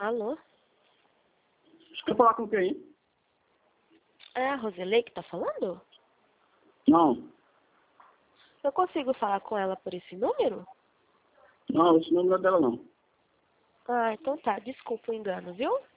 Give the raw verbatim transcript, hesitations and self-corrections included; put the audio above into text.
Alô? Você quer falar com quem? É a Roselei que tá falando? Não. Eu consigo falar com ela por esse número? Não, esse número não é dela, não. Ah, então tá. Desculpa o engano, viu?